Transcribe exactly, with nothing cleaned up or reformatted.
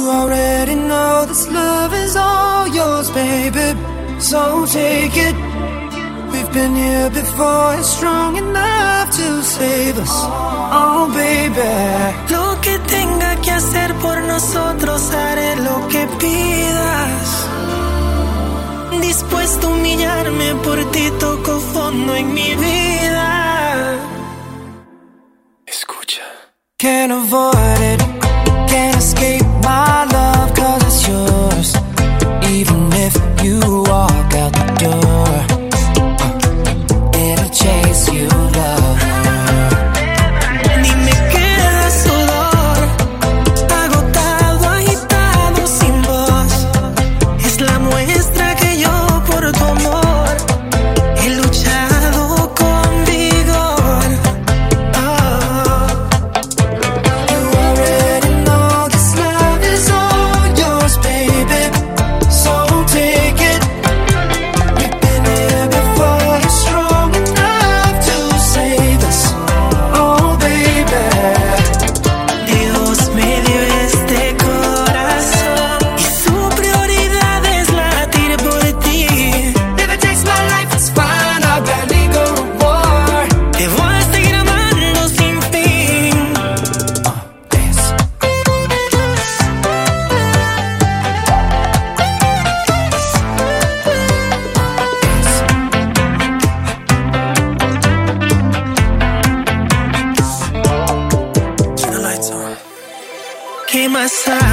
already know this love is all yours, baby. So take it. We've been here before. It's strong enough to save us. Oh, baby. Lo que tenga que hacer por nosotros, haré lo que pidas. Dispuesto a humillarme por ti, toco fondo en mi vida. Escucha. Can't avoid it, can't escape my love, cause it's yours. Even if you walk out the door, uh, it'll chase you, love. Ni me queda sudor, agotado, agitado, sin voz. Es la muestra que yo por tu amor he luchado con vigor. Oh. You already know this love is all yours, baby. So take it. We've been here before. You're strong enough to save us. Oh, baby. Dios me dio este corazón y su prioridad es latir por ti. If it takes my life, it's fine. I'll gladly go to war. Te voy a seguir amando sin fin. Dance. Turn the lights on. ¿Qué más hay?